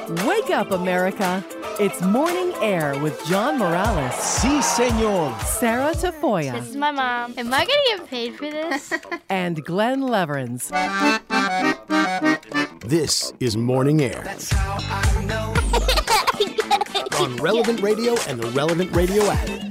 Wake up, America. It's Morning Air with John Morales. Si, senor. Sarah Tafoya. This is my mom. Am I going to get paid for this? And Glenn Leverins. This is Morning Air. That's how I know. On Relevant Radio and the Relevant Radio app.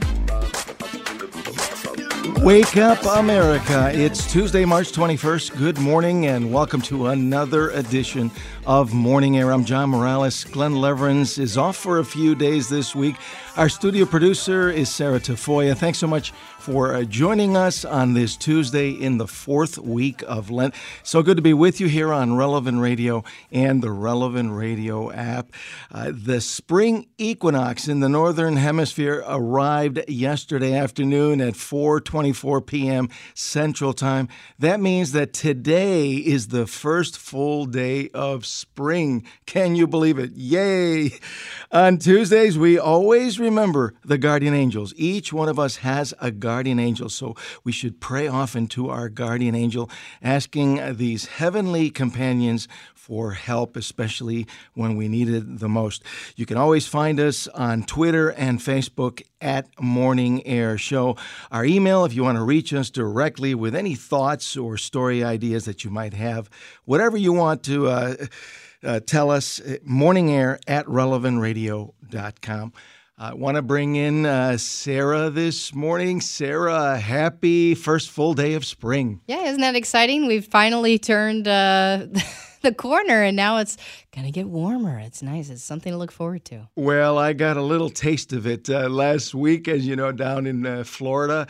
Wake up, America. It's Tuesday, March 21st. Good morning and welcome to another edition of Morning Air. I'm John Morales. Glenn Leverins is off for a few days this week. Our studio producer is Sarah Tafoya. Thanks so much for joining us on this Tuesday in the fourth week of Lent. So good to be with you here on Relevant Radio and the Relevant Radio app. The spring equinox in the Northern Hemisphere arrived yesterday afternoon at 4:24 p.m. Central Time. That means that today is the first full day of spring. Can you believe it? Yay! On Tuesdays, we always remember the guardian angels. Each one of us has a guardian angel, so we should pray often to our guardian angel, asking these heavenly companions for help, especially when we need it the most. You can always find us on Twitter and Facebook at Morning Air Show. Our email, if you want to reach us directly with any thoughts or story ideas that you might have, whatever you want to tell us, morningair@relevantradio.com. I want to bring in Sarah this morning. Sarah, happy first full day of spring. Yeah, isn't that exciting? We've finally turned the corner, and now it's going to get warmer. It's nice. It's something to look forward to. Well, I got a little taste of it last week, as you know, down in Florida.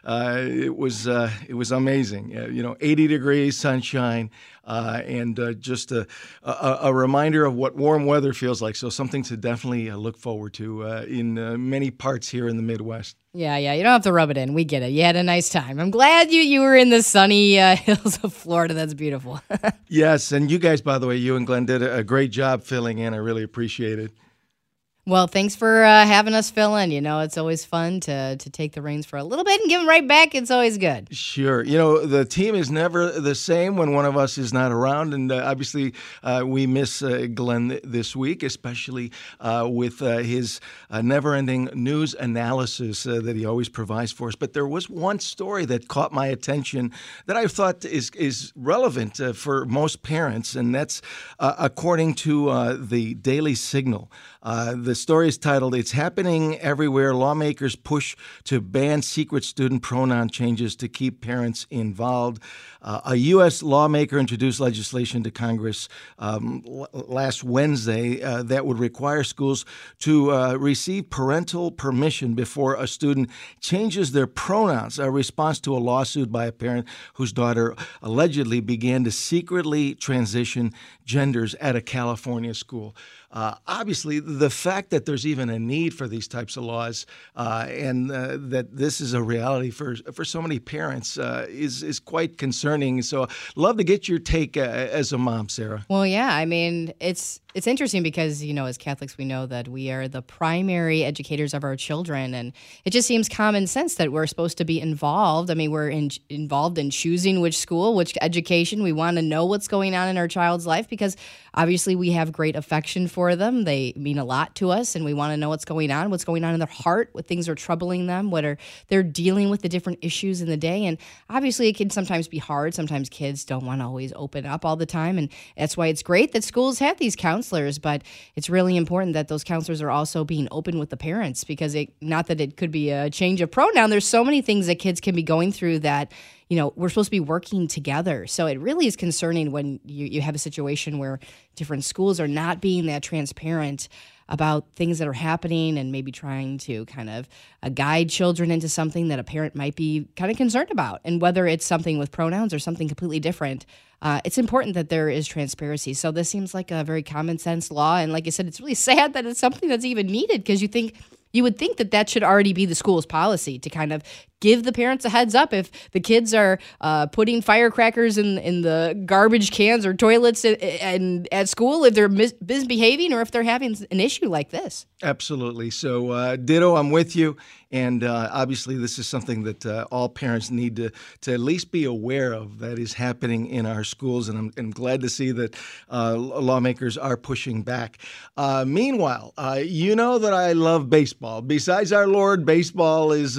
It was amazing. 80 degrees, sunshine, and just a reminder of what warm weather feels like. So something to definitely look forward to in many parts here in the Midwest. Yeah, you don't have to rub it in. We get it. You had a nice time. I'm glad you were in the sunny hills of Florida. That's beautiful. Yes, and you guys, by the way, you and Glenn did a great job filling in. I really appreciate it. Well, thanks for having us fill in. It's always fun to take the reins for a little bit and give them right back. It's always good. Sure. The team is never the same when one of us is not around. And obviously, we miss Glenn this week, especially with his never-ending news analysis that he always provides for us. But there was one story that caught my attention that I thought is relevant for most parents, and that's according to the Daily Signal. The story is titled, "It's Happening Everywhere. Lawmakers Push to Ban Secret Student Pronoun Changes to Keep Parents Involved." A U.S. lawmaker introduced legislation to Congress last Wednesday that would require schools to receive parental permission before a student changes their pronouns, a response to a lawsuit by a parent whose daughter allegedly began to secretly transition genders at a California school. Obviously, the fact that there's even a need for these types of laws and that this is a reality for so many parents is quite concerning. So love to get your take as a mom, Sarah. Well, yeah, I mean, it's interesting because, as Catholics, we know that we are the primary educators of our children, and it just seems common sense that we're supposed to be involved. I mean, we're involved in choosing which school, which education. We want to know what's going on in our child's life because obviously we have great affection for them. They mean a lot to us, and we want to know what's going on in their heart, what things are troubling them, they're dealing with the different issues in the day. And obviously it can sometimes be hard. Sometimes kids don't want to always open up all the time, and that's why it's great that schools have these counselors, but it's really important that those counselors are also being open with the parents because not that it could be a change of pronoun. There's so many things that kids can be going through that we're supposed to be working together. So it really is concerning when you have a situation where different schools are not being that transparent about things that are happening and maybe trying to kind of guide children into something that a parent might be kind of concerned about. And whether it's something with pronouns or something completely different, it's important that there is transparency. So this seems like a very common sense law. And like I said, it's really sad that it's something that's even needed because you would think that should already be the school's policy to kind of give the parents a heads up if the kids are putting firecrackers in the garbage cans or toilets and at school, if they're misbehaving or if they're having an issue like this. Absolutely. So, ditto, I'm with you. And obviously, this is something that all parents need to at least be aware of that is happening in our schools. And I'm glad to see that lawmakers are pushing back. Meanwhile, you know that I love baseball. Besides our Lord, baseball is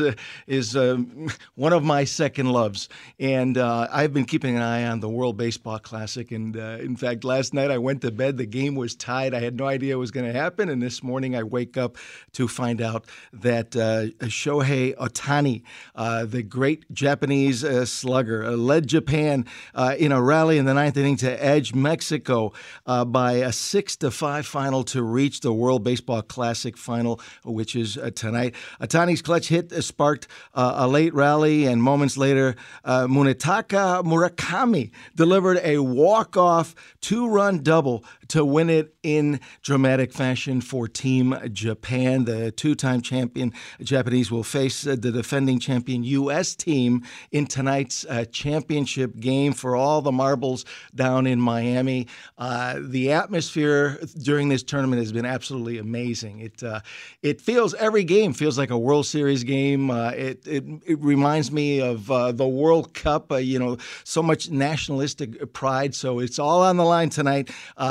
one of my second loves. And I've been keeping an eye on the World Baseball Classic. And in fact, last night I went to bed. The game was tied. I had no idea what was going to happen. And this morning I wake up to find out that Shohei Ohtani, the great Japanese slugger, led Japan in a rally in the ninth inning to edge Mexico by a 6-5 final to reach the World Baseball Classic final, which is tonight. Ohtani's clutch hit sparked a late rally, and moments later, Munetaka Murakami delivered a walk-off two-run double to win it in dramatic fashion for Team Japan. The two-time champion Japanese will face the defending champion U.S. team in tonight's championship game for all the marbles down in Miami. The atmosphere during this tournament has been absolutely amazing. It feels, every game feels like a World Series game. It reminds me of the World Cup, so much nationalistic pride. So it's all on the line tonight.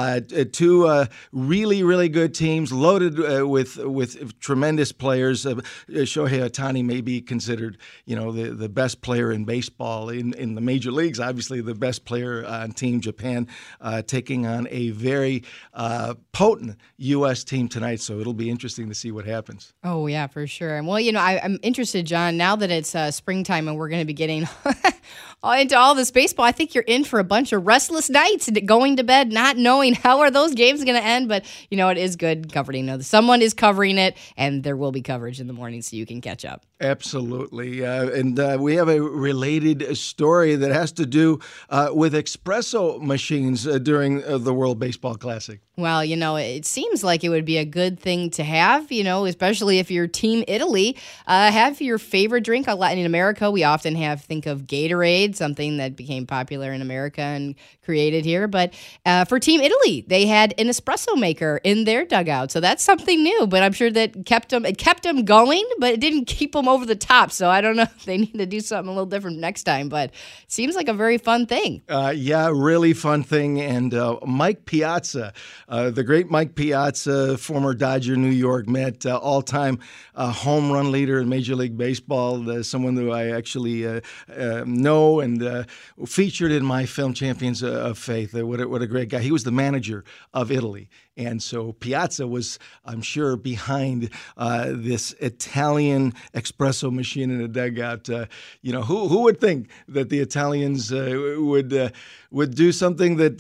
Two really, really good teams loaded with tremendous players. Shohei Ohtani may be considered, the best player in baseball in the major leagues. Obviously, the best player on Team Japan, taking on a very potent U.S. team tonight. So it'll be interesting to see what happens. Oh, yeah, for sure. Well, I'm interested, John, now that it's springtime and we're going to be getting into all this baseball, I think you're in for a bunch of restless nights and going to bed not knowing how are those games going to end. But, it is good covering. Someone is covering it, and there will be coverage in the morning so you can catch up. Absolutely. And we have a related story that has to do with espresso machines during the World Baseball Classic. Well, it seems like it would be a good thing to have, especially if you're Team Italy. Have your favorite drink. In America, we often think of Gatorade, something that became popular in America and created here. But for Team Italy, they had an espresso maker in their dugout. So that's something new, but I'm sure that it kept them going, but it didn't keep them over the top. So I don't know if they need to do something a little different next time, but it seems like a very fun thing. Yeah, really fun thing. And Mike Piazza, the great Mike Piazza, former Dodger New York Met, all-time home run leader in Major League Baseball, someone who I actually know and featured in my film Champions of Faith. What a great guy. He was the manager of Italy. And so Piazza was, I'm sure, behind this Italian espresso machine in a dugout. Who would think that the Italians would do something that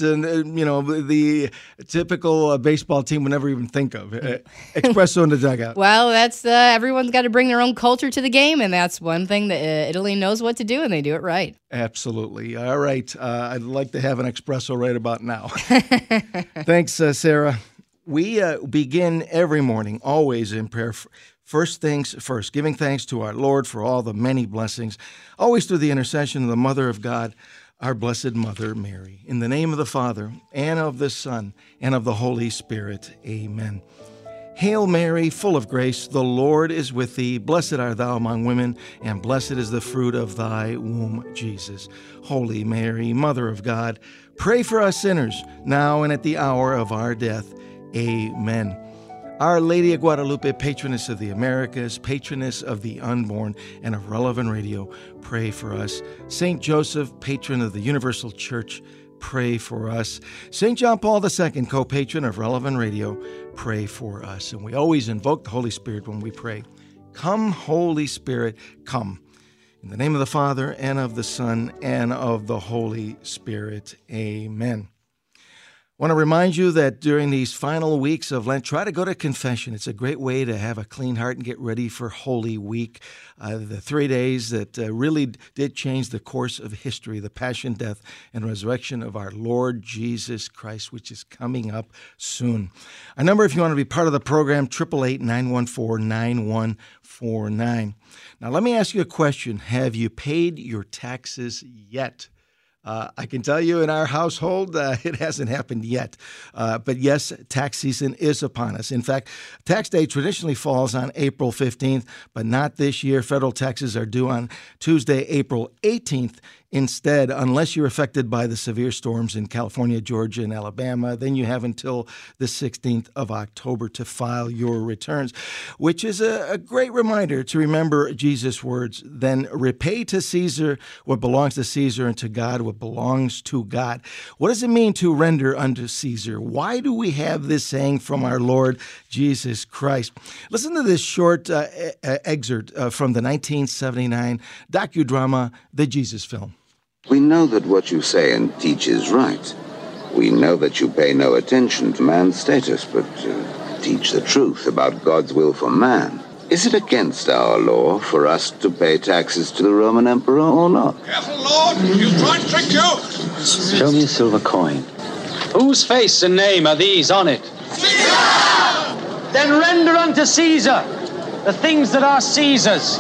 the typical baseball team would never even think of? Espresso in the dugout. Well, that's everyone's got to bring their own culture to the game, and that's one thing that Italy knows what to do, and they do it right. Absolutely. All right. I'd like to have an espresso right about now. Thanks, Sarah. We begin every morning, always in prayer. First things first, giving thanks to our Lord for all the many blessings, always through the intercession of the Mother of God, our Blessed Mother Mary. In the name of the Father, and of the Son, and of the Holy Spirit. Amen. Hail Mary, full of grace, the Lord is with thee. Blessed art thou among women, and blessed is the fruit of thy womb, Jesus. Holy Mary, Mother of God, pray for us sinners, now and at the hour of our death. Amen. Our Lady of Guadalupe, patroness of the Americas, patroness of the unborn and of Relevant Radio, pray for us. Saint Joseph, patron of the Universal Church, pray for us. St. John Paul II, co-patron of Relevant Radio, pray for us. And we always invoke the Holy Spirit when we pray. Come, Holy Spirit, come. In the name of the Father, and of the Son, and of the Holy Spirit. Amen. I want to remind you that during these final weeks of Lent, try to go to confession. It's a great way to have a clean heart and get ready for Holy Week, the 3 days that really did change the course of history, the passion, death, and resurrection of our Lord Jesus Christ, which is coming up soon. Our number, if you want to be part of the program, 888-914-9149. Now, let me ask you a question. Have you paid your taxes yet? I can tell you in our household, it hasn't happened yet. But yes, tax season is upon us. In fact, tax day traditionally falls on April 15th, but not this year. Federal taxes are due on Tuesday, April 18th. Instead, unless you're affected by the severe storms in California, Georgia, and Alabama, then you have until the 16th of October to file your returns, which is a great reminder to remember Jesus' words. Then repay to Caesar what belongs to Caesar, and to God what belongs to God. What does it mean to render unto Caesar? Why do we have this saying from our Lord Jesus Christ? Listen to this short excerpt from the 1979 docudrama, The Jesus Film. We know that what you say and teach is right. We know that you pay no attention to man's status, but teach the truth about God's will for man. Is it against our law for us to pay taxes to the Roman emperor or not? Careful, Lord! He'll try to trick you! Show me a silver coin. Whose face and name are these on it? Caesar! Then render unto Caesar the things that are Caesar's,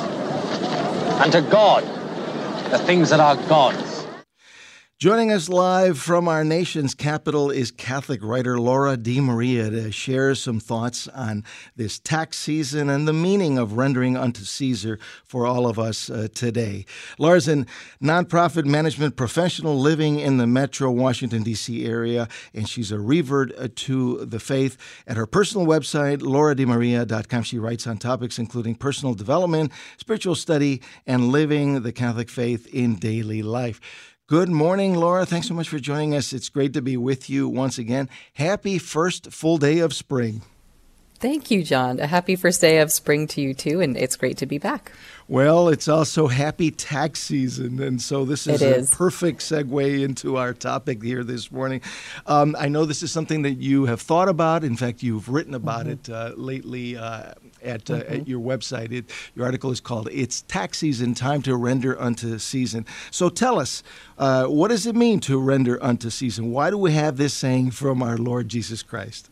and to God the things that are God's. Joining us live from our nation's capital is Catholic writer Laura DiMaria to share some thoughts on this tax season and the meaning of rendering unto Caesar for all of us today. Laura's a nonprofit management professional living in the metro Washington, D.C. area, and she's a revert to the faith. At her personal website, lauradimaria.com, she writes on topics including personal development, spiritual study, and living the Catholic faith in daily life. Good morning, Laura. Thanks so much for joining us. It's great to be with you once again. Happy first full day of spring. Thank you, John. A happy first day of spring to you, too, and it's great to be back. Well, it's also happy tax season, and so this is a perfect segue into our topic here this morning. I know this is something that you have thought about. In fact, you've written about it lately at your website. Your article is called "It's Tax Season, Time to Render Unto Caesar." So tell us, what does it mean to render unto Caesar? Why do we have this saying from our Lord Jesus Christ?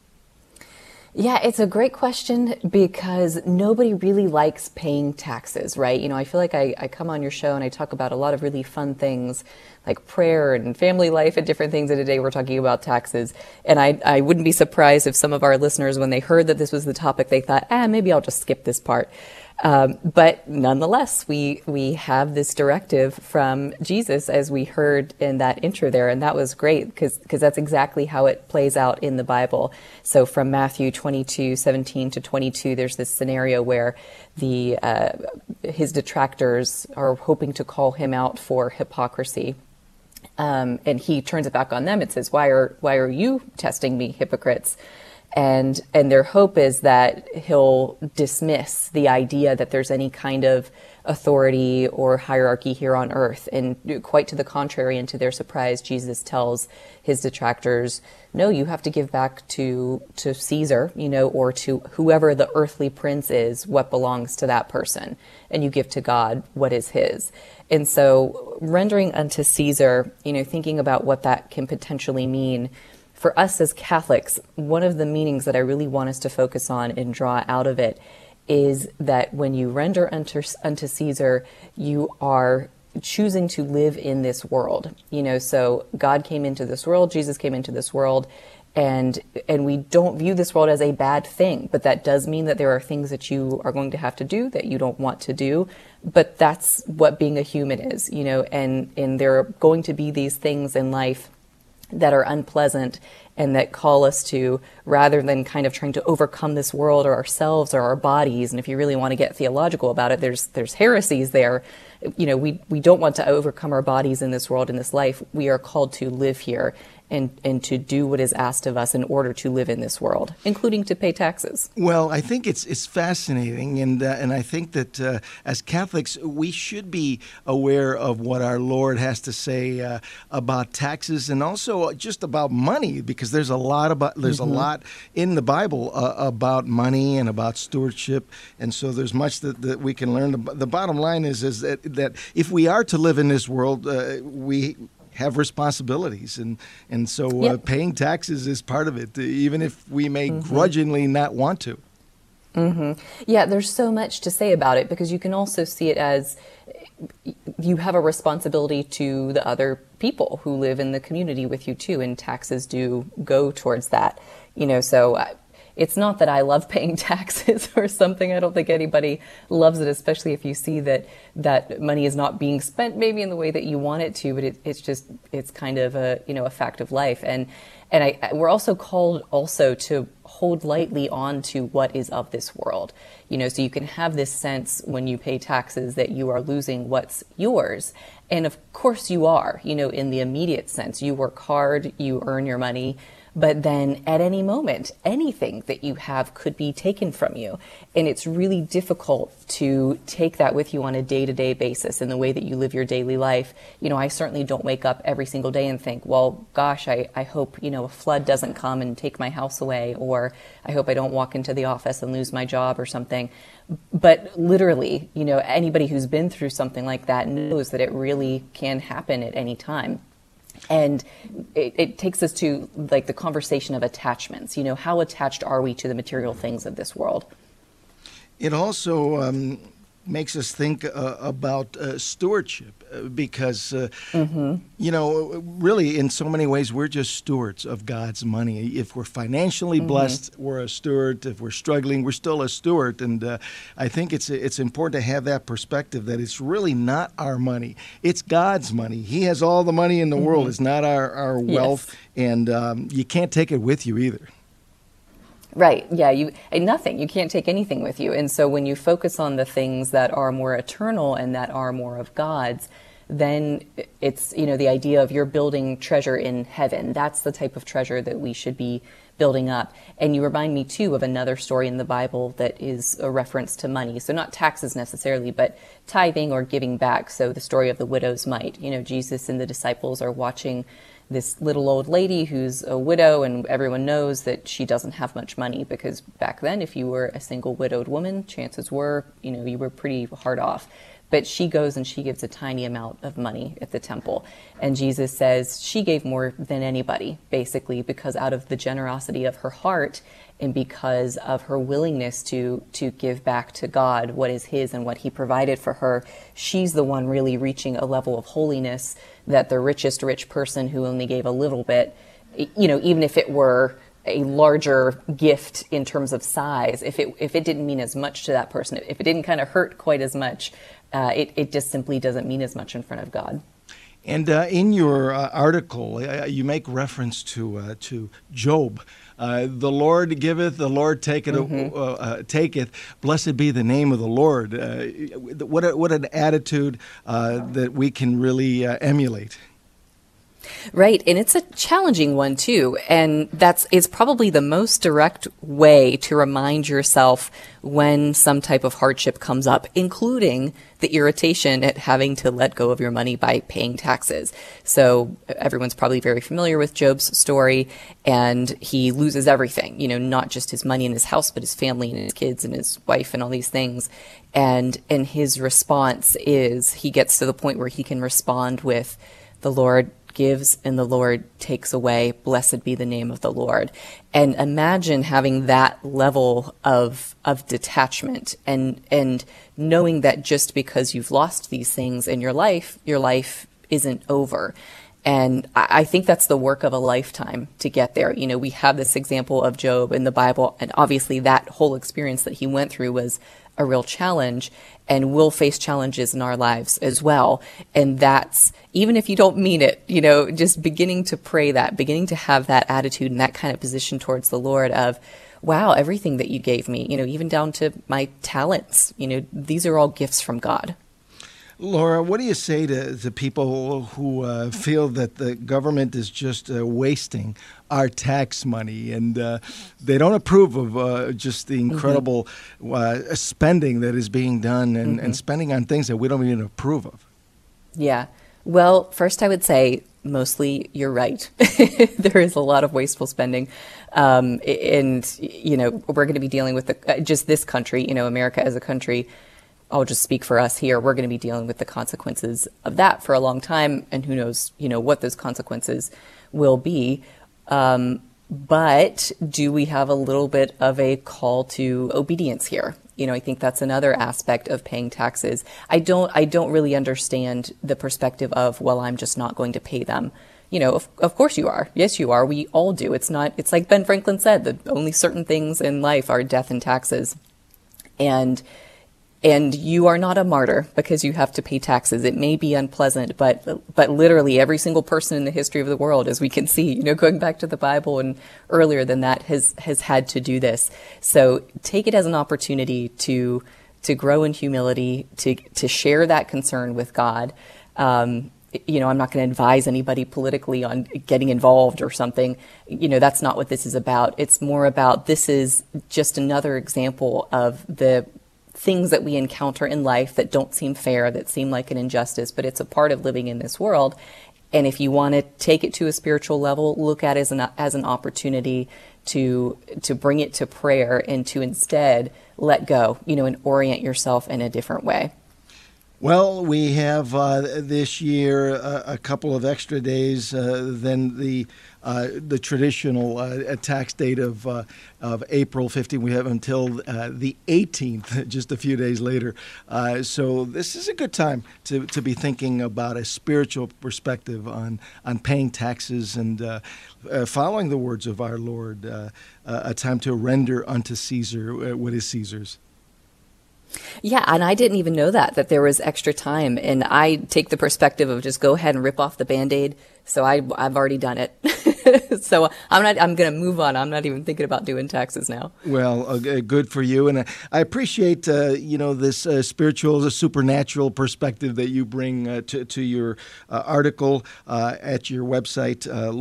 Yeah, it's a great question because nobody really likes paying taxes, right? You know, I feel like I come on your show and I talk about a lot of really fun things like prayer and family life and different things. And today we're talking about taxes. And I wouldn't be surprised if some of our listeners, when they heard that this was the topic, they thought, maybe I'll just skip this part. But nonetheless, we have this directive from Jesus, as we heard in that intro there, and that was great because that's exactly how it plays out in the Bible. So from Matthew 22:17 to 22, there's this scenario where his detractors are hoping to call him out for hypocrisy. And he turns it back on them. It says, why are you testing me, hypocrites? And their hope is that he'll dismiss the idea that there's any kind of authority or hierarchy here on earth. And quite to the contrary, and to their surprise, Jesus tells his detractors, no, you have to give back to Caesar, or to whoever the earthly prince is, what belongs to that person. And you give to God what is his. And so rendering unto Caesar, thinking about what that can potentially mean for us as Catholics, one of the meanings that I really want us to focus on and draw out of it is that when you render unto Caesar, you are choosing to live in this world. So God came into this world, Jesus came into this world, and we don't view this world as a bad thing, but that does mean that there are things that you are going to have to do that you don't want to do. But that's what being a human is, and there are going to be these things in life that are unpleasant and that call us to, rather than kind of trying to overcome this world or ourselves or our bodies. And if you really want to get theological about it, there's heresies there. We don't want to overcome our bodies in this world, in this life. We are called to live here and to do what is asked of us in order to live in this world, including to pay taxes. Well, I think it's fascinating, and I think that as Catholics we should be aware of what our Lord has to say about taxes, and also just about money, because there's a lot in the Bible about money and about stewardship, and so there's much that we can learn. The bottom line is that if we are to live in this world, we have responsibilities, and so paying taxes is part of it, even if we may grudgingly not want to. Yeah, there's so much to say about it, because you can also see it as you have a responsibility to the other people who live in the community with you too, and taxes do go towards that. So it's not that I love paying taxes or something. I don't think anybody loves it, especially if you see that money is not being spent maybe in the way that you want it to, but it's kind of a fact of life. And we're also called to hold lightly on to what is of this world. So you can have this sense when you pay taxes that you are losing what's yours. And of course you are, in the immediate sense. You work hard, you earn your money, but then at any moment, anything that you have could be taken from you. And it's really difficult to take that with you on a day-to-day basis in the way that you live your daily life. I certainly don't wake up every single day and think, well, gosh, I hope, a flood doesn't come and take my house away, or I hope I don't walk into the office and lose my job or something. But literally, anybody who's been through something like that knows that it really can happen at any time. And it takes us to the conversation of attachments. How attached are we to the material things of this world? It also makes us think about stewardship, because, really in so many ways we're just stewards of God's money. If we're financially blessed, we're a steward. If we're struggling, we're still a steward. And I think it's important to have that perspective that it's really not our money. It's God's money. He has all the money in the world. It's not our wealth, and you can't take it with you either. Right. Yeah. Nothing. You can't take anything with you. And so when you focus on the things that are more eternal and that are more of God's, then it's, the idea of you're building treasure in heaven. That's the type of treasure that we should be building up. And you remind me too of another story in the Bible that is a reference to money. So not taxes necessarily, but tithing or giving back. So the story of the widow's mite. Jesus and the disciples are watching this little old lady who's a widow, and everyone knows that she doesn't have much money, because back then, if you were a single widowed woman, chances were, you were pretty hard off. But she goes and she gives a tiny amount of money at the temple. And Jesus says she gave more than anybody, basically, because out of the generosity of her heart and because of her willingness to give back to God what is his and what he provided for her, she's the one really reaching a level of holiness that the richest rich person who only gave a little bit, even if it were a larger gift in terms of size, if it didn't mean as much to that person, if it didn't kind of hurt quite as much, it just simply doesn't mean as much in front of God. And in your article, you make reference to Job. The Lord giveth, the Lord taketh. Blessed be the name of the Lord. What an attitude that we can really emulate. Right. And it's a challenging one, too. And it's probably the most direct way to remind yourself when some type of hardship comes up, including the irritation at having to let go of your money by paying taxes. So everyone's probably very familiar with Job's story, and he loses everything, not just his money and his house, but his family and his kids and his wife and all these things. And his response is he gets to the point where he can respond with, the Lord gives and the Lord takes away. Blessed be the name of the Lord. And imagine having that level of detachment and knowing that just because you've lost these things in your life isn't over. And I think that's the work of a lifetime to get there. We have this example of Job in the Bible, and obviously that whole experience that he went through was a real challenge, and we'll face challenges in our lives as well. And that's, even if you don't mean it, just beginning to pray that, beginning to have that attitude and that kind of position towards the Lord of, wow, everything that you gave me, even down to my talents, these are all gifts from God. Laura, what do you say to people who feel that the government is just wasting our tax money, and they don't approve of just the incredible spending that is being done and spending on things that we don't even approve of? Yeah. Well, first I would say mostly you're right. There is a lot of wasteful spending. And, you know, we're going to be dealing with just this country, you know, America as a country. I'll just speak for us here. We're going to be dealing with the consequences of that for a long time. And who knows, you know, what those consequences will be. But do we have a little bit of a call to obedience here? You know, I think that's another aspect of paying taxes. I don't really understand the perspective of, well, I'm just not going to pay them. You know, of course you are. Yes, you are. We all do. It's like Ben Franklin said, that only certain things in life are death and taxes. And you are not a martyr because you have to pay taxes. It may be unpleasant, but literally every single person in the history of the world, as we can see, you know, going back to the Bible and earlier than that, has had to do this. So take it as an opportunity to grow in humility, to share that concern with God. You know, I'm not going to advise anybody politically on getting involved or something. You know, that's not what this is about. It's more about, this is just another example of the things that we encounter in life that don't seem fair, that seem like an injustice, but it's a part of living in this world. And if you want to take it to a spiritual level, look at it as an opportunity to bring it to prayer and to instead let go, you know, and orient yourself in a different way. Well, we have this year a couple of extra days than the traditional tax date of April 15th. We have until the 18th, just a few days later. So this is a good time to be thinking about a spiritual perspective on paying taxes and following the words of our Lord, a time to render unto Caesar what is Caesar's. Yeah, and I didn't even know that there was extra time. And I take the perspective of just go ahead and rip off the Band-Aid. So I've already done it. So I'm going to move on. I'm not even thinking about doing taxes now. Well, good for you. And I appreciate, you know, this spiritual, supernatural perspective that you bring to your article at your website,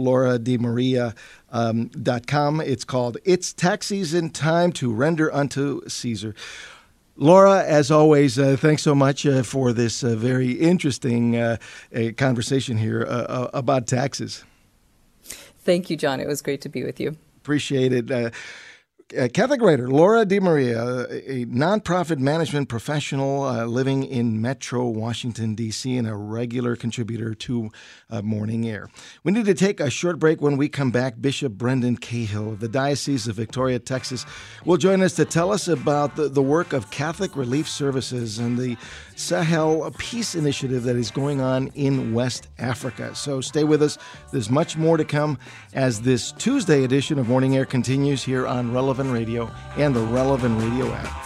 laurademaria.com. It's called It's Tax Season, Time to Render Unto Caesar. Laura, as always, thanks so much for this very interesting conversation here about taxes. Thank you, John. It was great to be with you. Appreciate it. Catholic writer Laura DeMaria, a nonprofit management professional living in Metro Washington, D.C., and a regular contributor to Morning Air. We need to take a short break. When we come back, Bishop Brendan Cahill of the Diocese of Victoria, Texas, will join us to tell us about the work of Catholic Relief Services and the Sahel Peace Initiative that is going on in West Africa. So stay with us. There's much more to come as this Tuesday edition of Morning Air continues here on Relevant Radio and the Relevant Radio app.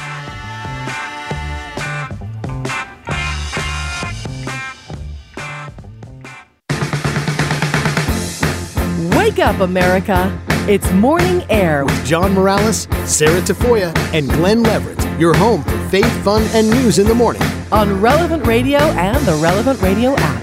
Wake up, America. It's Morning Air with John Morales, Sarah Tafoya, and Glenn Leverett. Your home for faith, fun, and news in the morning. On Relevant Radio and the Relevant Radio app.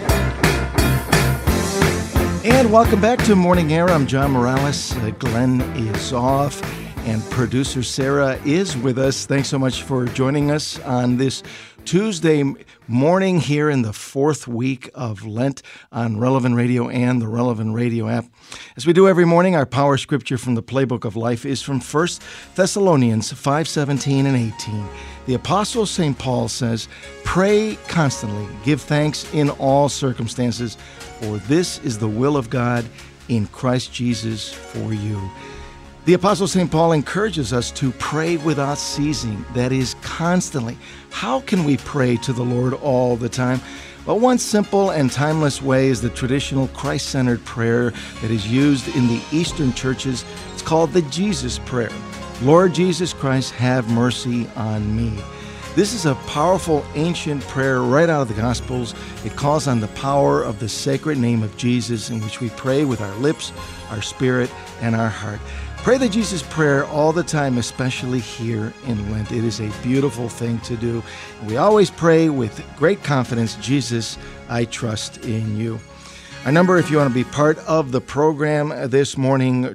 And welcome back to Morning Air. I'm John Morales. Glenn is off, and producer Sarah is with us. Thanks so much for joining us on this Tuesday morning here in the fourth week of Lent on Relevant Radio and the Relevant Radio app. As we do every morning, our power scripture from the Playbook of Life is from 1 Thessalonians 5:17 and 18. The Apostle St. Paul says, "Pray constantly, give thanks in all circumstances, for this is the will of God in Christ Jesus for you." The Apostle St. Paul encourages us to pray without ceasing, that is, constantly. How can we pray to the Lord all the time? Well, one simple and timeless way is the traditional Christ-centered prayer that is used in the Eastern churches. It's called the Jesus Prayer. Lord Jesus Christ, have mercy on me. This is a powerful ancient prayer right out of the Gospels. It calls on the power of the sacred name of Jesus, in which we pray with our lips, our spirit, and our heart. Pray the Jesus Prayer all the time, especially here in Lent. It is a beautiful thing to do. We always pray with great confidence, Jesus, I trust in you. Our number, if you want to be part of the program this morning,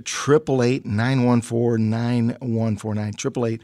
888-914-9149,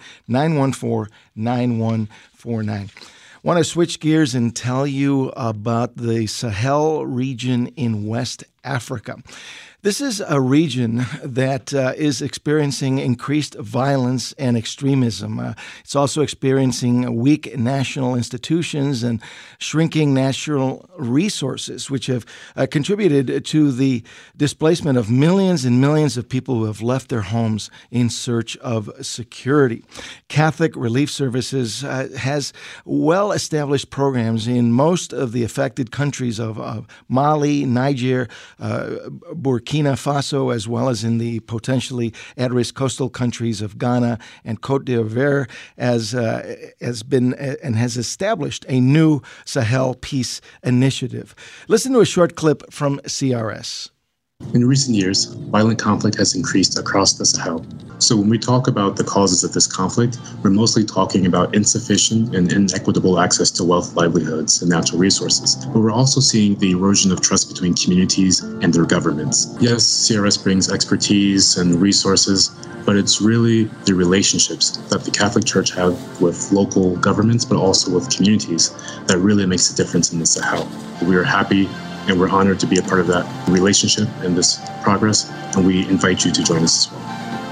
888-914-9149. Want to switch gears and tell you about the Sahel region in West Africa. This is a region that is experiencing increased violence and extremism. It's also experiencing weak national institutions and shrinking natural resources, which have contributed to the displacement of millions and millions of people who have left their homes in search of security. Catholic Relief Services has well-established programs in most of the affected countries of Mali, Niger, Burkina Faso, as well as in the potentially at-risk coastal countries of Ghana and Cote d'Ivoire, has been and has established a new Sahel Peace Initiative. Listen to a short clip from CRS. In recent years, violent conflict has increased across the Sahel. So when we talk about the causes of this conflict, we're mostly talking about insufficient and inequitable access to wealth, livelihoods, and natural resources. But we're also seeing the erosion of trust between communities and their governments. Yes, CRS brings expertise and resources, but it's really the relationships that the Catholic Church have with local governments, but also with communities, that really makes a difference in the Sahel. We are happy and we're honored to be a part of that relationship and this progress, and we invite you to join us as well.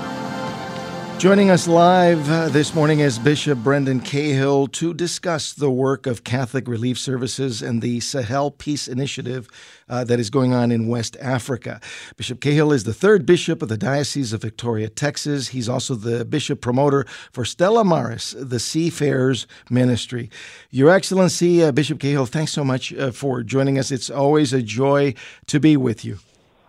Joining us live this morning is Bishop Brendan Cahill to discuss the work of Catholic Relief Services and the Sahel Peace Initiative that is going on in West Africa. Bishop Cahill is the third bishop of the Diocese of Victoria, Texas. He's also the bishop promoter for Stella Maris, the Seafarers Ministry. Your Excellency, Bishop Cahill, thanks so much for joining us. It's always a joy to be with you.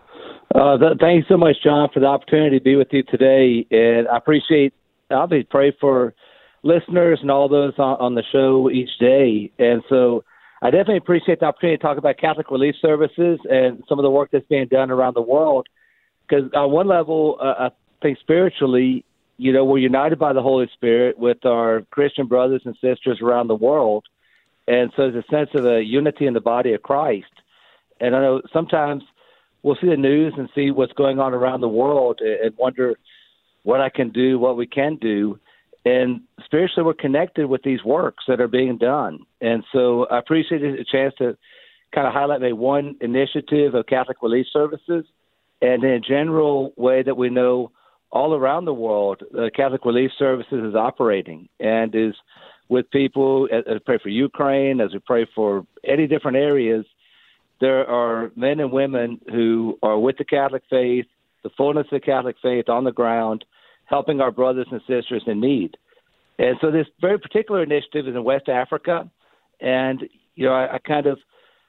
Thanks so much, John, for the opportunity to be with you today. And I appreciate, I'll pray for listeners and all those on the show each day. And so I definitely appreciate the opportunity to talk about Catholic Relief Services and some of the work that's being done around the world. Because on one level, I think spiritually, we're united by the Holy Spirit with our Christian brothers and sisters around the world. And so there's a sense of a unity in the body of Christ. And I know sometimes we'll see the news and see what's going on around the world and wonder what I can do, what we can do. And spiritually, we're connected with these works that are being done. And so I appreciate a chance to kind of highlight maybe one initiative of Catholic Relief Services, and in a general way that we know all around the world, Catholic Relief Services is operating and is with people, as we pray for Ukraine, as we pray for any different areas. There are men and women who are with the Catholic faith, the fullness of the Catholic faith on the ground, helping our brothers and sisters in need. And so this very particular initiative is in West Africa. And, I kind of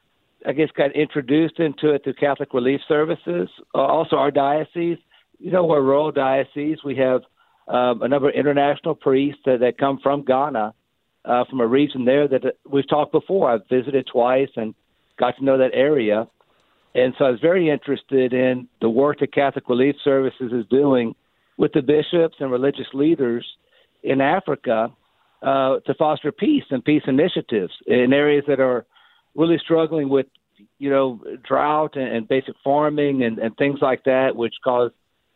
introduced into it through Catholic Relief Services. Also our diocese, we're a rural diocese. We have a number of international priests that come from Ghana, from a region there that we've talked before. I've visited twice and got to know that area. And so I was very interested in the work that Catholic Relief Services is doing with the bishops and religious leaders in Africa to foster peace and peace initiatives in areas that are really struggling with, drought and basic farming and things like that, which cause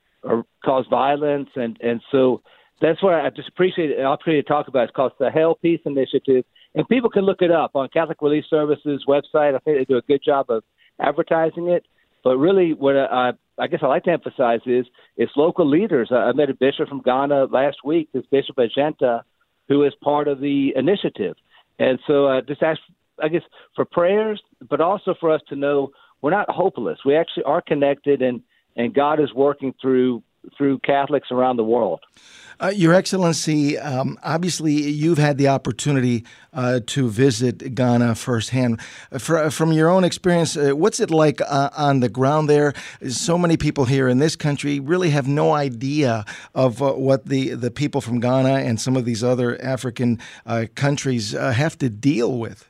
violence. And so that's what I just appreciate the opportunity to talk about. It's called Sahel Peace Initiative. And people can look it up on Catholic Relief Services website. I think they do a good job of advertising it. But really what I guess I like to emphasize is it's local leaders. I met a bishop from Ghana last week, this Bishop Agenta, who is part of the initiative. And so just ask, I guess, for prayers, but also for us to know we're not hopeless. We actually are connected, and God is working through Catholics around the world. Your Excellency, obviously you've had the opportunity to visit Ghana firsthand. From your own experience, what's it like on the ground there? So many people here in this country really have no idea of what the people from Ghana and some of these other African countries have to deal with.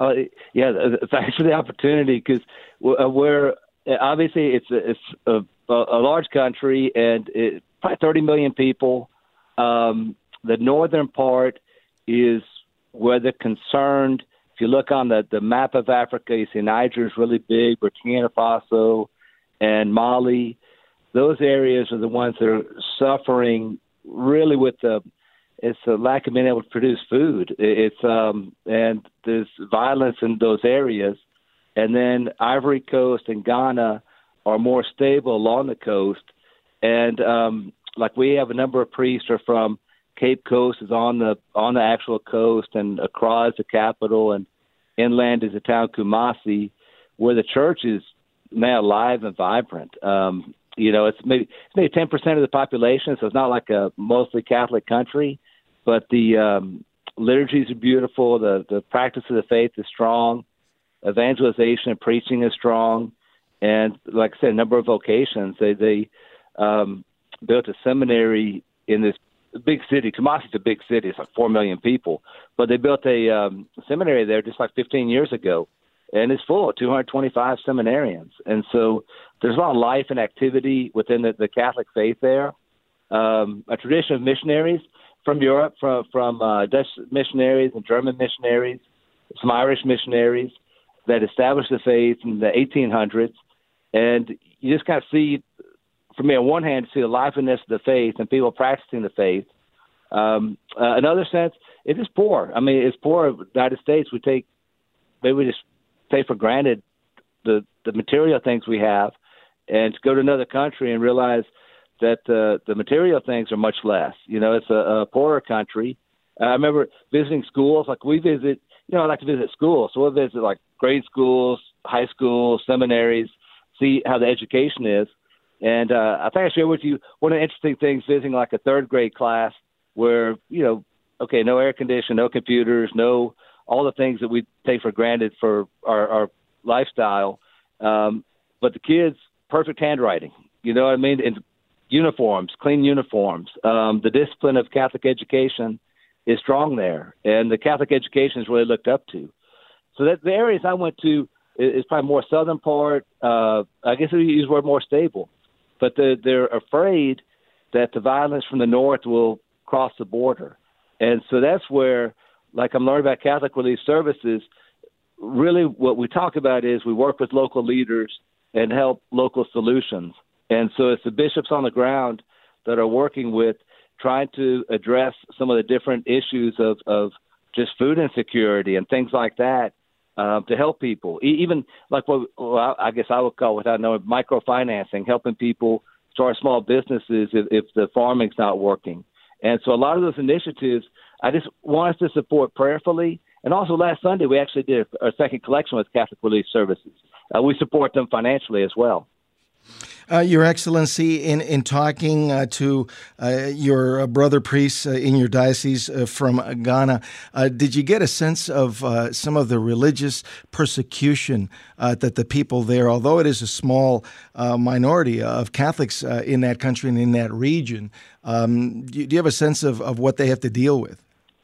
Thanks for the opportunity, because we're obviously it's a a large country, and probably 30 million people. The northern part is where they're concerned. If you look on the map of Africa, you see Niger is really big, Burkina Faso, and Mali. Those areas are the ones that are suffering really with it's the lack of being able to produce food. And there's violence in those areas. And then Ivory Coast and Ghana are more stable along the coast. And like we have a number of priests are from Cape Coast is on the actual coast, and Accra is the capital, and inland is the town Kumasi, where the church is now alive and vibrant. It's maybe 10% of the population, so it's not like a mostly Catholic country, but the liturgies are beautiful. The practice of the faith is strong. Evangelization and preaching is strong. And like I said, a number of vocations. They built a seminary in this big city. Kumasi is a big city. It's like 4 million people. But they built a seminary there just like 15 years ago, and it's full of 225 seminarians. And so there's a lot of life and activity within the Catholic faith there. A tradition of missionaries from Europe, from Dutch missionaries and German missionaries, some Irish missionaries that established the faith in the 1800s. And you just kind of see, for me, on one hand, see the liveliness of the faith and people practicing the faith. Another sense, it is poor. I mean, it's poor. In the United States, we just take for granted the material things we have, and to go to another country and realize that the material things are much less. It's a poorer country. I remember visiting schools. Like we visit, I like to visit schools. So we'll visit like grade schools, high schools, seminaries, see how the education is. And I think I shared with you one of the interesting things visiting like a third grade class where, no air conditioning, no computers, no all the things that we take for granted for our lifestyle. But the kids, perfect handwriting, you know what I mean? And uniforms, clean uniforms. The discipline of Catholic education is strong there. And the Catholic education is really looked up to. So that the areas I went to is probably more southern part. I guess we use the word more stable. But they're afraid that the violence from the north will cross the border. And so that's where, like I'm learning about Catholic Relief Services, really what we talk about is we work with local leaders and help local solutions. And so it's the bishops on the ground that are working with trying to address some of the different issues of just food insecurity and things like that to help people. Even like I guess I would call without knowing microfinancing, helping people start small businesses if the farming's not working. And so a lot of those initiatives, I just want us to support prayerfully. And also last Sunday, we actually did our second collection with Catholic Relief Services. We support them financially as well. Your Excellency, in talking to your brother priests in your diocese from Ghana, did you get a sense of some of the religious persecution that the people there, although it is a small minority of Catholics in that country and in that region, do you have a sense of what they have to deal with?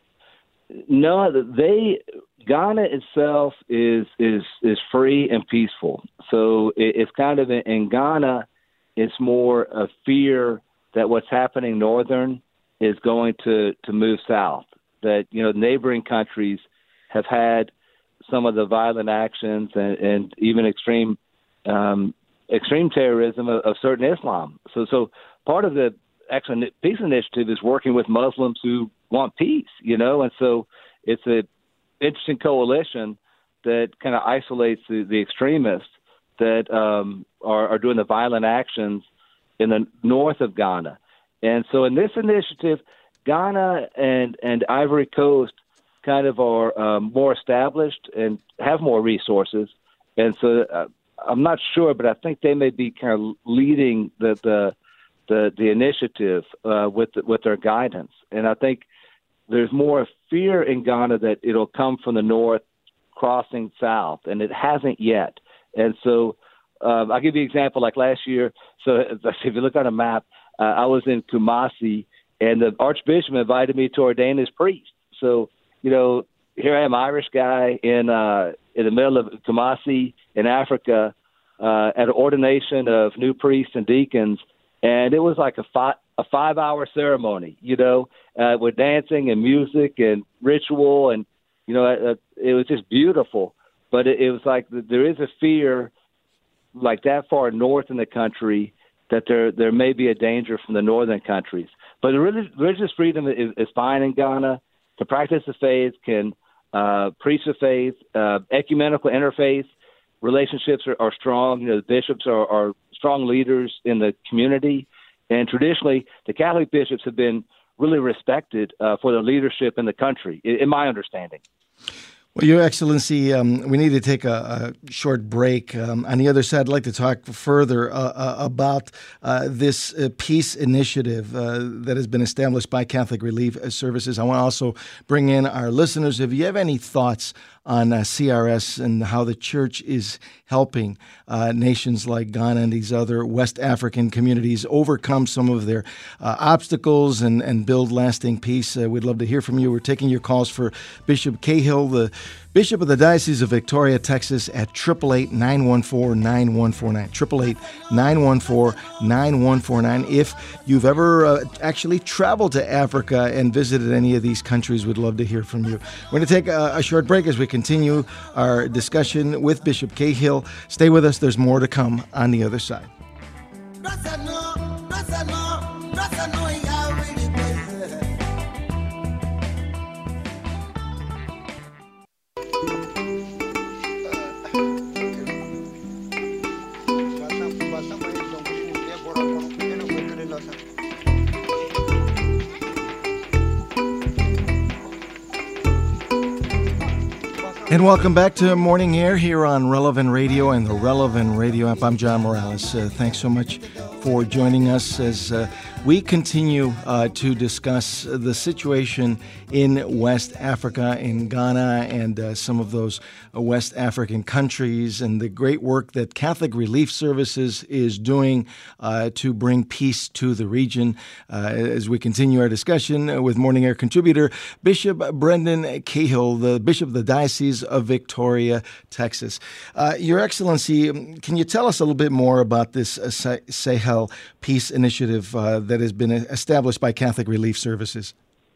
No, Ghana itself is free and peaceful. So it's kind of in Ghana, it's more a fear that what's happening northern is going to move south. That neighboring countries have had some of the violent actions and even extreme terrorism of certain Islam. So part of the actual peace initiative is working with Muslims who want peace. And so it's a interesting coalition that kind of isolates the extremists that are doing the violent actions in the north of Ghana. And so in this initiative, Ghana and Ivory Coast kind of are more established and have more resources. And so I'm not sure, but I think they may be kind of leading the initiative with their guidance. And I think there's more fear in Ghana that it'll come from the north crossing south, and it hasn't yet. And so I'll give you an example. Like last year, so if you look on a map, I was in Kumasi, and the Archbishop invited me to ordain as priest. So, here I am, Irish guy in the middle of Kumasi in Africa, at an ordination of new priests and deacons, and it was like a 5-hour ceremony, with dancing and music and ritual, and it was just beautiful. But it was like there is a fear, like that far north in the country, that there may be a danger from the northern countries. But the religious freedom is fine in Ghana. To practice the faith, can preach the faith, ecumenical interfaith relationships are strong. The bishops are strong leaders in the community. And traditionally, the Catholic bishops have been really respected for their leadership in the country, in my understanding. Well, Your Excellency, we need to take a short break. On the other side, I'd like to talk further about this peace initiative that has been established by Catholic Relief Services. I want to also bring in our listeners. If you have any thoughts on CRS and how the church is helping nations like Ghana and these other West African communities overcome some of their obstacles and build lasting peace, we'd love to hear from you. We're taking your calls for Bishop Cahill, the Bishop of the Diocese of Victoria, Texas, at 888-914-9149. 888-914-9149. If you've ever actually traveled to Africa and visited any of these countries, we'd love to hear from you. We're going to take a short break as we continue our discussion with Bishop Cahill. Stay with us. There's more to come on the other side. And welcome back to Morning Air here on Relevant Radio and the Relevant Radio app. I'm John Morales. Thanks so much for joining us as we continue to discuss the situation in West Africa, in Ghana, and some of those West African countries, and the great work that Catholic Relief Services is doing to bring peace to the region. As we continue our discussion with Morning Air contributor Bishop Brendan Cahill, the Bishop of the Diocese of Victoria, Texas. Your Excellency, can you tell us a little bit more about this Sahel Peace Initiative that has been established by Catholic Relief Services?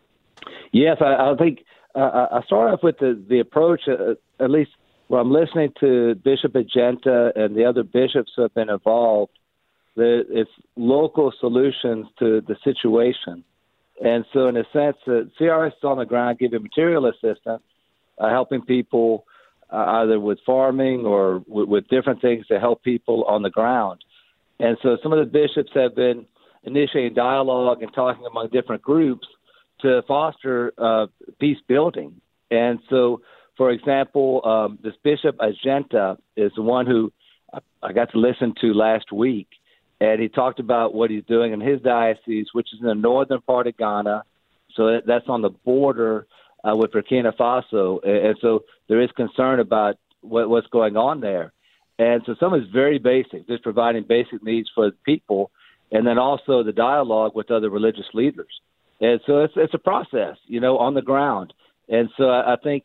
Yes, I think I start off with the approach, at least when I'm listening to Bishop Agenta and the other bishops who have been involved, it's local solutions to the situation. And so in a sense, CRS is on the ground giving material assistance, helping people either with farming or with different things to help people on the ground. And so some of the bishops have been initiating dialogue and talking among different groups to foster peace building. And so, for example, this Bishop Agenta is the one who I got to listen to last week, and he talked about what he's doing in his diocese, which is in the northern part of Ghana. So that's on the border with Burkina Faso. And so there is concern about what's going on there. And so some is very basic, just providing basic needs for the people, and then also the dialogue with other religious leaders. And so it's a process, on the ground. And so I think,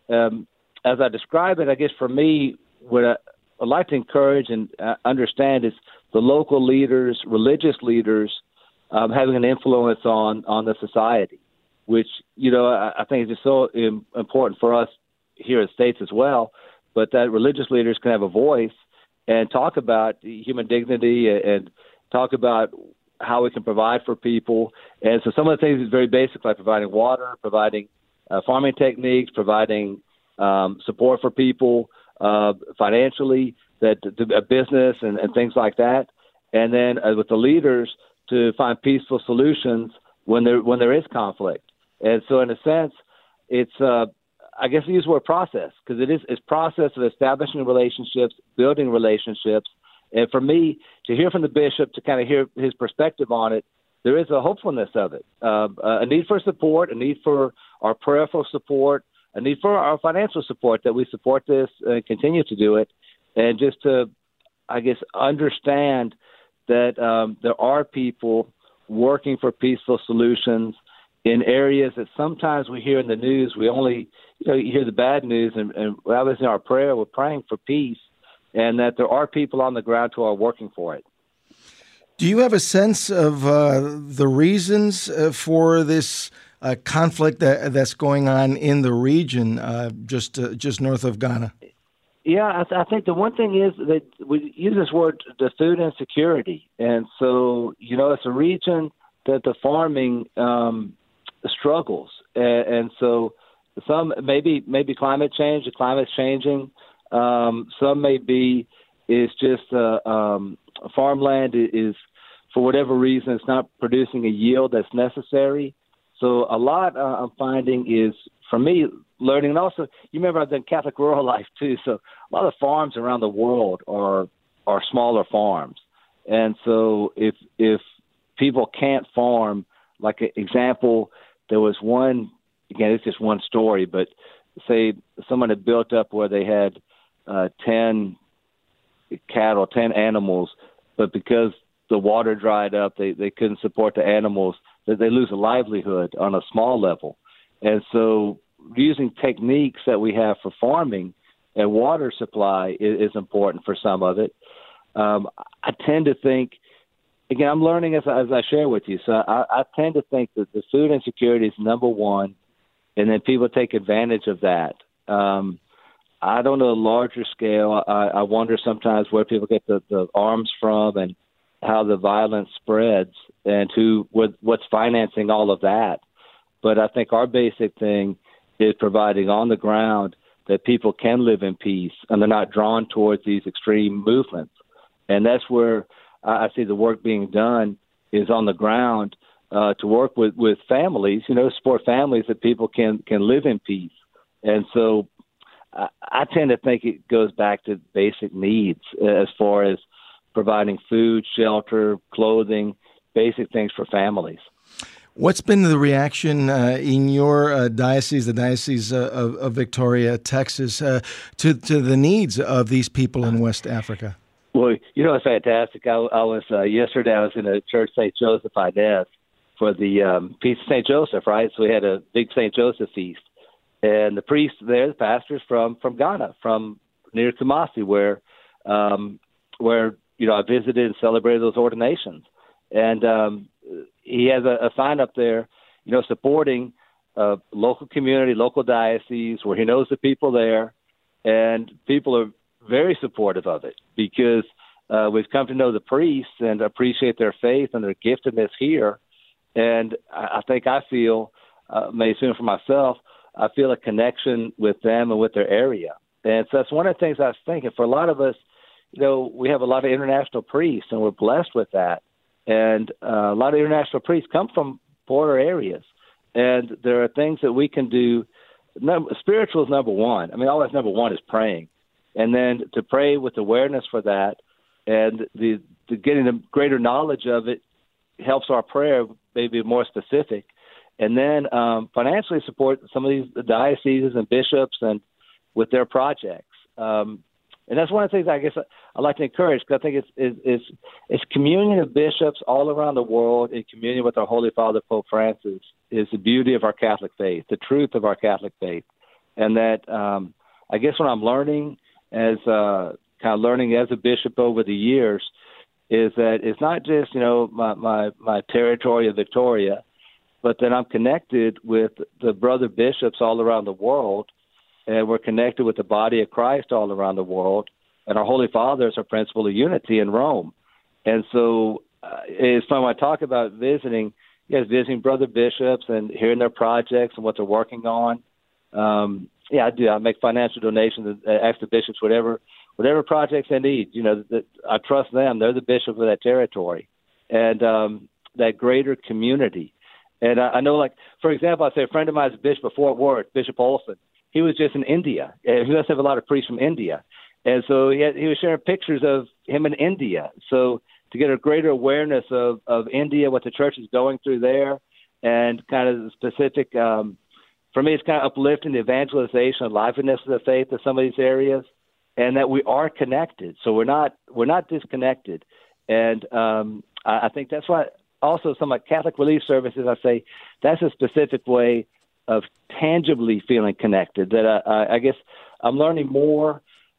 as I describe it, I guess for me, what I'd like to encourage and understand is the local leaders, religious leaders, having an influence on the society, which, I think is just so important for us here in the States as well, but that religious leaders can have a voice and talk about human dignity and talk about how we can provide for people. And so some of the things is very basic, like providing water, providing farming techniques, providing support for people financially, that a business and things like that. And then with the leaders to find peaceful solutions when there is conflict. And so in a sense, it's I guess I use the word process, because it's process of establishing relationships, building relationships. And for me, to hear from the bishop, to kind of hear his perspective on it, there is a hopefulness of it, a need for support, a need for our prayerful support, a need for our financial support, that we support this and continue to do it, and just to, I guess, understand that there are people working for peaceful solutions in areas that sometimes we hear in the news. We only you hear the bad news, and obviously in our prayer, we're praying for peace. and that there are people on the ground who are working for it. Do you have a sense of the reasons for this conflict that's going on in the region, just north of Ghana? Yeah, I think the one thing is that we use this word, the food insecurity. And so, it's a region that the farming struggles. And so some maybe climate change, the climate's changing. Some maybe it's just farmland is, for whatever reason, it's not producing a yield that's necessary. So a lot I'm finding is, for me, learning, and also, you remember I've done Catholic rural life too, so a lot of farms around the world are smaller farms. And so if people can't farm, like an example, there was one, again, it's just one story, but say someone had built up where they had 10 cattle, 10 animals, but because the water dried up, they couldn't support the animals, that they lose a livelihood on a small level. And so using techniques that we have for farming and water supply is important for some of it. I tend to think, again, I'm learning as I share with you, so I tend to think that the food insecurity is number one, and then people take advantage of that. I don't know a larger scale. I wonder sometimes where people get the arms from and how the violence spreads and what's financing all of that. But I think our basic thing is providing on the ground that people can live in peace and they're not drawn towards these extreme movements. And that's where I see the work being done is on the ground to work with families, support families that people can live in peace. And so I tend to think it goes back to basic needs as far as providing food, shelter, clothing, basic things for families. What's been the reaction in your diocese, the Diocese of Victoria, Texas, to the needs of these people in West Africa? Well, it's fantastic. I was yesterday. I was in a church, St. Joseph Inez, for the Feast of St. Joseph, right? So we had a big St. Joseph feast, and the priest there, the pastor's from Ghana, from near Kumasi, where I visited and celebrated those ordinations, and he has a sign up there, supporting local community, local diocese, where he knows the people there, and people are very supportive of it because we've come to know the priests and appreciate their faith and their giftedness here. And I think I feel, maybe soon for myself, I feel a connection with them and with their area. And so that's one of the things I was thinking. For a lot of us, we have a lot of international priests, and we're blessed with that. And a lot of international priests come from poorer areas. And there are things that we can do. Spiritual is number one. I mean, always number one is praying. And then to pray with awareness for that and the getting a greater knowledge of it helps our prayer maybe more specific. And then financially support some of these dioceses and bishops and with their projects. And that's one of the things I guess I like to encourage, because I think it's communion of bishops all around the world in communion with our Holy Father, Pope Francis, is the beauty of our Catholic faith, the truth of our Catholic faith. And that I guess what I'm learning as learning as a bishop over the years is that it's not just, my territory of Victoria, but that I'm connected with the brother bishops all around the world, and we're connected with the body of Christ all around the world, and our Holy Father is our principle of unity in Rome. And so it's fun when I talk about visiting brother bishops and hearing their projects and what they're working on. I do. I make financial donations, ask the bishops whatever projects they need. That I trust them. They're the bishop of that territory, and that greater community. And I know, like, for example, I say a friend of mine is a bishop of Fort Worth, Bishop Olson. He was just in India. He does have a lot of priests from India. And so he was sharing pictures of him in India. So to get a greater awareness of India, what the church is going through there, and kind of the specific, for me, it's kind of uplifting the evangelization and liveliness of the faith of some of these areas, and that we are connected. So we're not disconnected. And I think that's why also some like Catholic Relief Services, I say that's a specific way of tangibly feeling connected, that I guess I'm learning more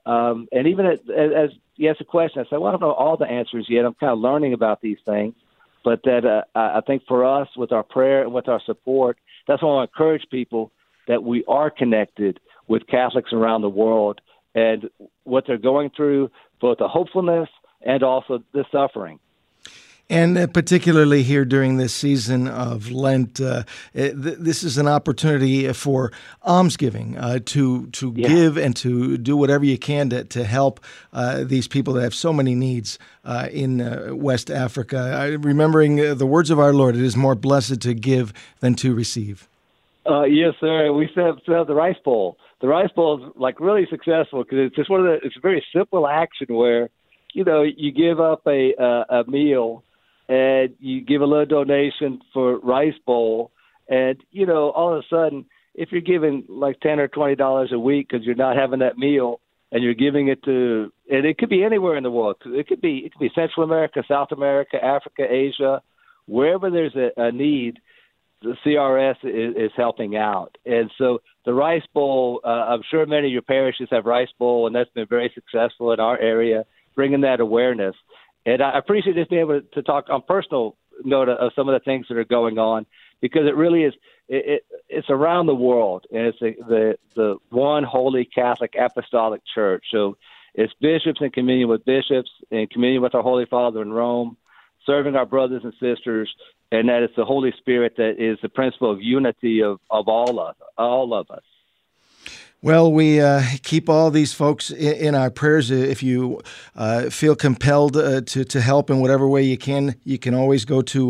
And even as you ask a question, I say, well, I don't know all the answers yet. I'm kind of learning about these things. But that I think for us, with our prayer and with our support, that's why I want to encourage people that we are connected with Catholics around the world and what they're going through, both the hopefulness and also the suffering. And particularly here during this season of Lent, this is an opportunity for almsgiving, to give and to do whatever you can to help these people that have so many needs in West Africa. Remembering the words of our Lord, it is more blessed to give than to receive. Yes, sir. We still have the rice bowl. The rice bowl is like really successful because it's just it's a very simple action where, you give up a meal and you give a little donation for rice bowl, and all of a sudden, if you're giving like $10 or $20 a week because you're not having that meal, and you're giving it to, and it could be anywhere in the world. It could be Central America, South America, Africa, Asia, wherever there's a need. The CRS is helping out, and so the rice bowl. I'm sure many of your parishes have rice bowl, and that's been very successful in our area, bringing that awareness. And I appreciate just being able to talk on personal note of some of the things that are going on, because it really is, it's around the world, and it's the one holy Catholic Apostolic Church. So it's bishops in communion with bishops, in communion with our Holy Father in Rome, serving our brothers and sisters, and that it's the Holy Spirit that is the principle of unity of all of us. Well, we keep all these folks in our prayers. If you feel compelled to help in whatever way you can always go to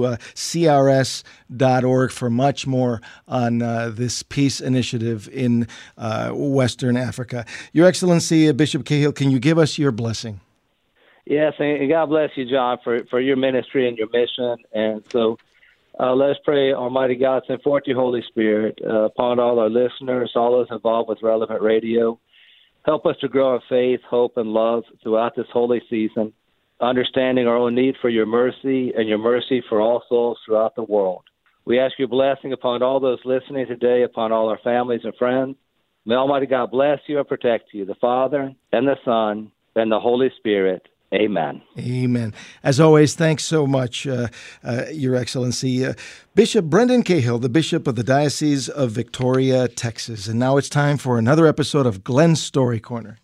crs.org for much more on this peace initiative in Western Africa. Your Excellency, Bishop Cahill, can you give us your blessing? Yes, and God bless you, John, for your ministry and your mission. And so let us pray, Almighty God, send forth your Holy Spirit upon all our listeners, all those involved with Relevant Radio. Help us to grow in faith, hope, and love throughout this holy season, understanding our own need for your mercy and your mercy for all souls throughout the world. We ask your blessing upon all those listening today, upon all our families and friends. May Almighty God bless you and protect you, the Father and the Son and the Holy Spirit. Amen. Amen. As always, thanks so much, Your Excellency. Bishop Brendan Cahill, the Bishop of the Diocese of Victoria, Texas. And now it's time for another episode of Glenn's Story Corner.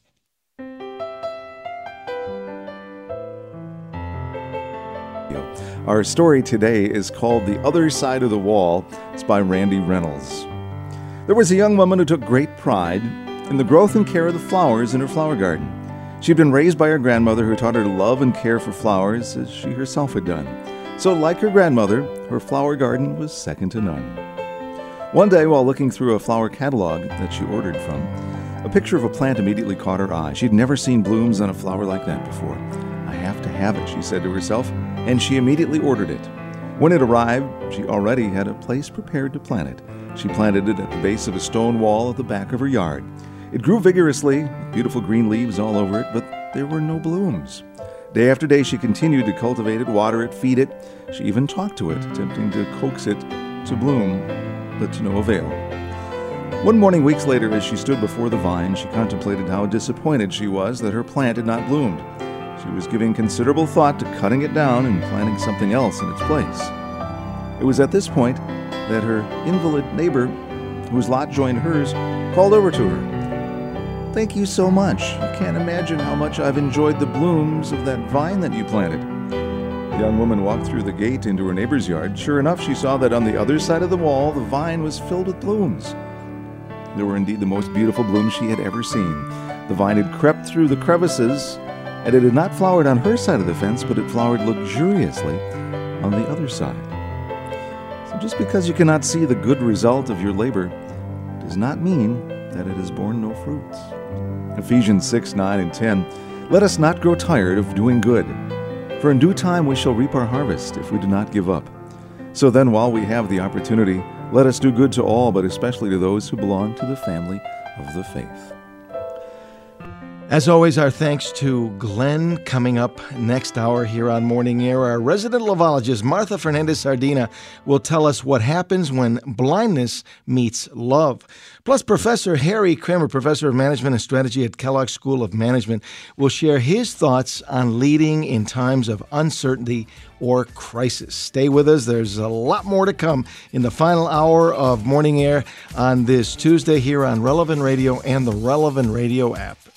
Our story today is called The Other Side of the Wall. It's by Randy Reynolds. There was a young woman who took great pride in the growth and care of the flowers in her flower garden. She'd been raised by her grandmother, who taught her to love and care for flowers as she herself had done. So, like her grandmother, her flower garden was second to none. One day, while looking through a flower catalog that she ordered from, a picture of a plant immediately caught her eye. She'd never seen blooms on a flower like that before. "I have to have it," she said to herself, and she immediately ordered it. When it arrived, she already had a place prepared to plant it. She planted it at the base of a stone wall at the back of her yard. It grew vigorously, with beautiful green leaves all over it, but there were no blooms. Day after day, she continued to cultivate it, water it, feed it. She even talked to it, attempting to coax it to bloom, but to no avail. One morning, weeks later, as she stood before the vine, she contemplated how disappointed she was that her plant had not bloomed. She was giving considerable thought to cutting it down and planting something else in its place. It was at this point that her invalid neighbor, whose lot joined hers, called over to her. "Thank you so much. You can't imagine how much I've enjoyed the blooms of that vine that you planted." The young woman walked through the gate into her neighbor's yard. Sure enough, she saw that on the other side of the wall, the vine was filled with blooms. There were indeed the most beautiful blooms she had ever seen. The vine had crept through the crevices, and it had not flowered on her side of the fence, but it flowered luxuriously on the other side. So just because you cannot see the good result of your labor does not mean that it has borne no fruits. Ephesians 6, 9, and 10. Let us not grow tired of doing good, for in due time we shall reap our harvest if we do not give up. So then, while we have the opportunity, let us do good to all, but especially to those who belong to the family of the faith. As always, our thanks to Glenn. Coming up next hour here on Morning Air, our resident lovologist, Martha Fernandez-Sardina, will tell us what happens when blindness meets love. Plus, Professor Harry Kramer, Professor of Management and Strategy at Kellogg School of Management, will share his thoughts on leading in times of uncertainty or crisis. Stay with us. There's a lot more to come in the final hour of Morning Air on this Tuesday here on Relevant Radio and the Relevant Radio app.